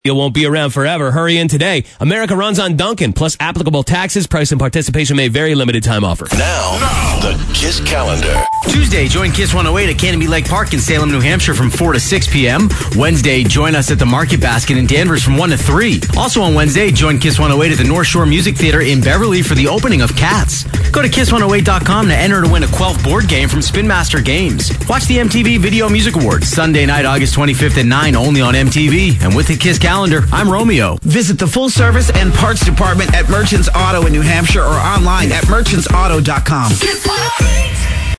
You won't be around forever. Hurry in today. America runs on Dunkin', plus applicable taxes, price, and participation may vary. Limited time offer. Now, the KISS calendar. Tuesday, join KISS 108 at Canopy Lake Park in Salem, New Hampshire from 4 to 6 p.m. Wednesday, join us at the Market Basket in Danvers from 1 to 3. Also on Wednesday, join KISS 108 at the North Shore Music Theater in Beverly for the opening of Cats. Go to KISS108.com to enter to win a Quelf board game from Spin Master Games. Watch the MTV Video Music Awards Sunday night, August 25th at 9, only on MTV. And with the KISS calendar, I'm Romeo. Visit the full service and parts department at Merchants Auto in New Hampshire or online at merchantsauto.com.